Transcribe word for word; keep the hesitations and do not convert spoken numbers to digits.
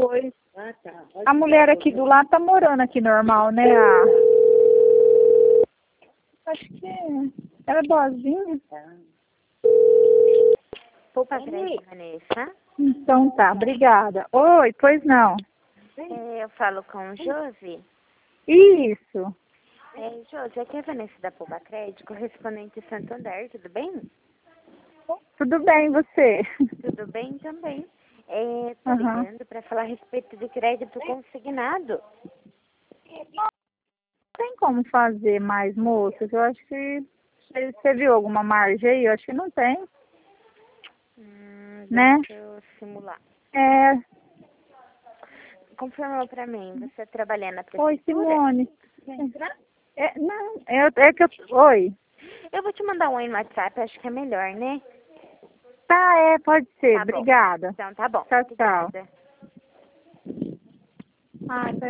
depois. Ah, tá. A mulher aqui do lado tá morando aqui normal, né? A... Acho que ela é boazinha. Tá. Poupa crédito, Vanessa. Então tá, obrigada. Oi, pois não. É, eu falo com o Josi. Isso. É, Josi, aqui é a Vanessa da Poupa Crédito, correspondente de Santander, tudo bem? Tudo bem, você? Tudo bem também. É, tô Aham. ligando para falar a respeito de crédito consignado. Tem como fazer mais, moças? Eu acho que você você viu alguma margem aí? Eu acho que não tem, Hum, né? deixa eu simular. É. Confirma para mim, você trabalha na Oi, prefeitura? Simone. É, não, é, é que eu... Oi. Eu vou te mandar um oi no WhatsApp, acho que é melhor, né? Tá, é, pode ser. Tá bom. Obrigada. Então, tá bom. Tchau, tchau. Obrigada. Ah,